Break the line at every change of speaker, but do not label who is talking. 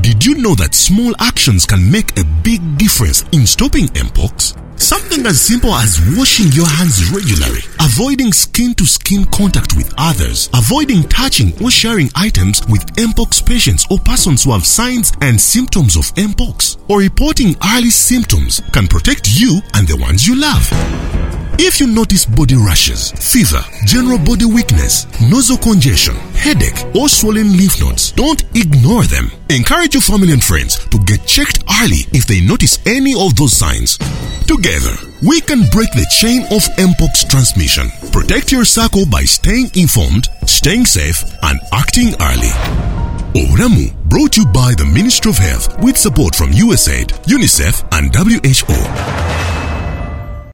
Did you know that small actions can make a big difference in stopping Mpox? Something as simple as washing your hands regularly, avoiding skin-to-skin contact with others, avoiding touching or sharing items with Mpox patients or persons who have signs and symptoms of Mpox, or reporting early symptoms can protect you and the ones you love. If you notice body rashes, fever, general body weakness, nasal congestion, headache, or swollen lymph nodes, don't ignore them. Encourage your family and friends to get checked early if they notice any of those signs. Together, we can break the chain of Mpox transmission. Protect your circle by staying informed, staying safe, and acting early. Oramu, brought to you by the Ministry of Health with support from USAID, UNICEF, and WHO.